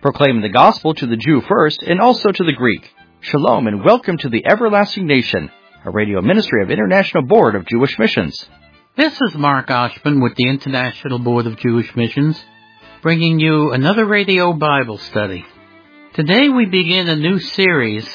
proclaiming the gospel to the Jew first and also to the Greek. Shalom and welcome to the Everlasting Nation, a radio ministry of International Board of Jewish Missions. This is Mark Oshman with the International Board of Jewish Missions, bringing you another radio Bible study. Today we begin a new series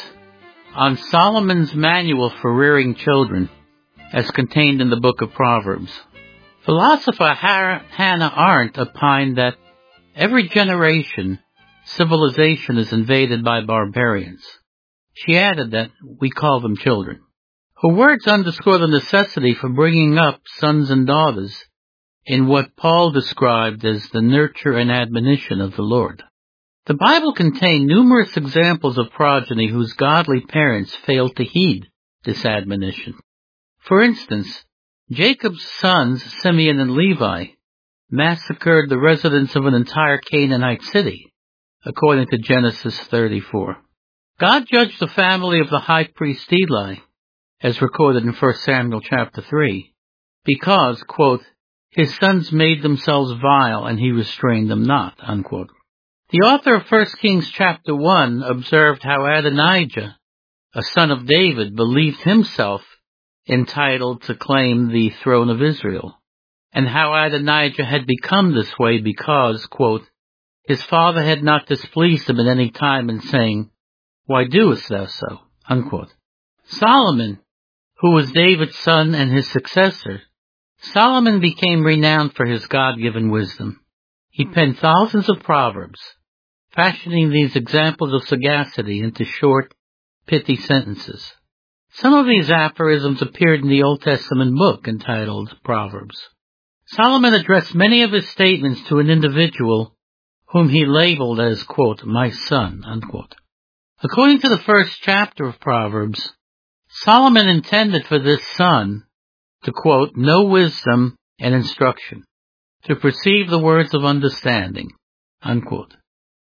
on Solomon's Manual for Rearing Children, as contained in the book of Proverbs. Philosopher Hannah Arendt opined that every generation, civilization is invaded by barbarians. She added that we call them children. Her words underscore the necessity for bringing up sons and daughters in what Paul described as the nurture and admonition of the Lord. The Bible contains numerous examples of progeny whose godly parents failed to heed this admonition. For instance, Jacob's sons, Simeon and Levi, massacred the residents of an entire Canaanite city, according to Genesis 34. God judged the family of the high priest Eli, as recorded in 1 Samuel chapter 3, because, quote, his sons made themselves vile and he restrained them not, unquote. The author of 1 Kings chapter 1 observed how Adonijah, a son of David, believed himself entitled to claim the throne of Israel, and how Adonijah had become this way because, quote, his father had not displeased him at any time in saying, why doest thou so? Unquote. Solomon, who was David's son and his successor, Solomon became renowned for his God-given wisdom. He penned thousands of proverbs, fashioning these examples of sagacity into short, pithy sentences. Some of these aphorisms appeared in the Old Testament book entitled Proverbs. Solomon addressed many of his statements to an individual whom he labeled as, quote, my son, unquote. According to the first chapter of Proverbs, Solomon intended for this son to, quote, know wisdom and instruction, to perceive the words of understanding, unquote,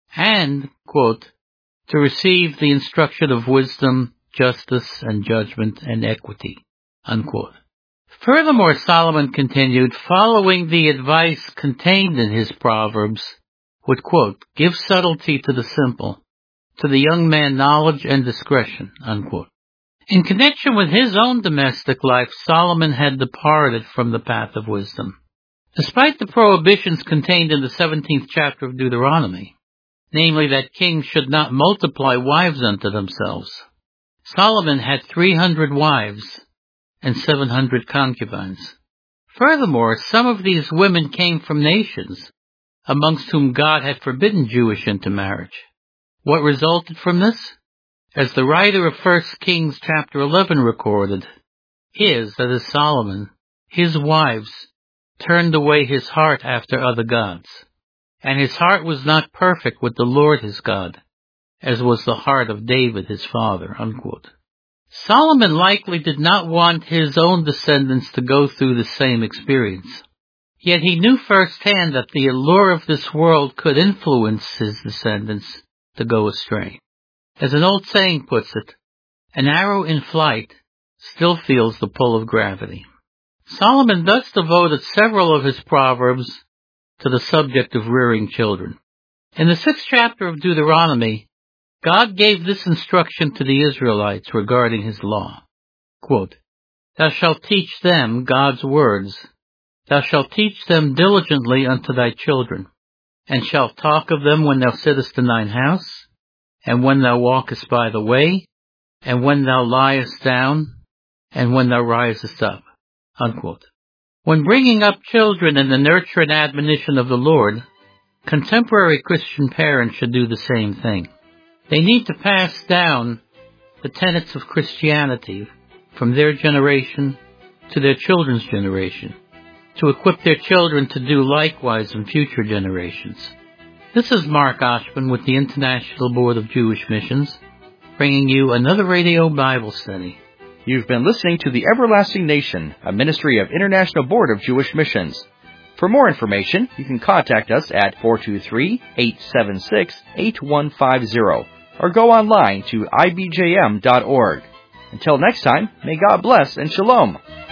and, quote, to receive the instruction of wisdom, justice, and judgment, and equity, unquote. Furthermore, Solomon continued, following the advice contained in his Proverbs, would, quote, give subtlety to the simple, to the young man knowledge and discretion, unquote. In connection with his own domestic life, Solomon had departed from the path of wisdom. Despite the prohibitions contained in the 17th chapter of Deuteronomy, namely that kings should not multiply wives unto themselves, Solomon had 300 wives and 700 concubines. Furthermore, some of these women came from nations amongst whom God had forbidden Jewish intermarriage. What resulted from this? As the writer of 1 Kings chapter 11 recorded, is that as Solomon, his wives, turned away his heart after other gods, and his heart was not perfect with the Lord his God, as was the heart of David his father, unquote. Solomon likely did not want his own descendants to go through the same experience. Yet he knew firsthand that the allure of this world could influence his descendants to go astray. As an old saying puts it, an arrow in flight still feels the pull of gravity. Solomon thus devoted several of his proverbs to the subject of rearing children. In the 6th chapter of Deuteronomy, God gave this instruction to the Israelites regarding his law. Quote, thou shalt teach them God's words. Thou shalt teach them diligently unto thy children, and shalt talk of them when thou sittest in thine house, and when thou walkest by the way, and when thou liest down, and when thou risest up. Unquote. When bringing up children in the nurture and admonition of the Lord, contemporary Christian parents should do the same thing. They need to pass down the tenets of Christianity from their generation to their children's generation, to equip their children to do likewise in future generations. This is Mark Oshman with the International Board of Jewish Missions, bringing you another radio Bible study. You've been listening to the Everlasting Nation, a ministry of International Board of Jewish Missions. For more information, you can contact us at 423-876-8150 or go online to ibjm.org. Until next time, may God bless and shalom.